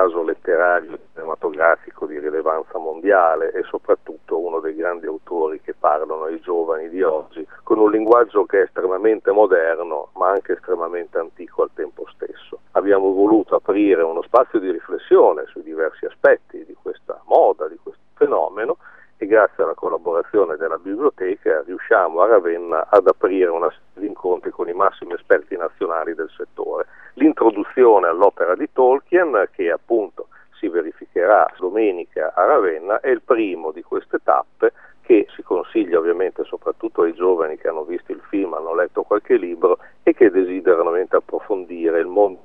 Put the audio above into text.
caso letterario e cinematografico di rilevanza mondiale e soprattutto uno dei grandi autori che parlano ai giovani di oggi con un linguaggio che è estremamente moderno ma anche estremamente antico al tempo stesso. Abbiamo voluto aprire uno spazio di riflessione sui diversi aspetti di questa moda, di questo fenomeno, e grazie alla collaborazione della biblioteca riusciamo a Ravenna ad aprire una serie di incontri con i massimi esperti nazionali del settore. L'introduzione all'opera di Tolkien, che appunto si verificherà domenica a Ravenna, è il primo di queste tappe che si consiglia ovviamente soprattutto ai giovani che hanno visto il film, hanno letto qualche libro e che desiderano approfondire il mondo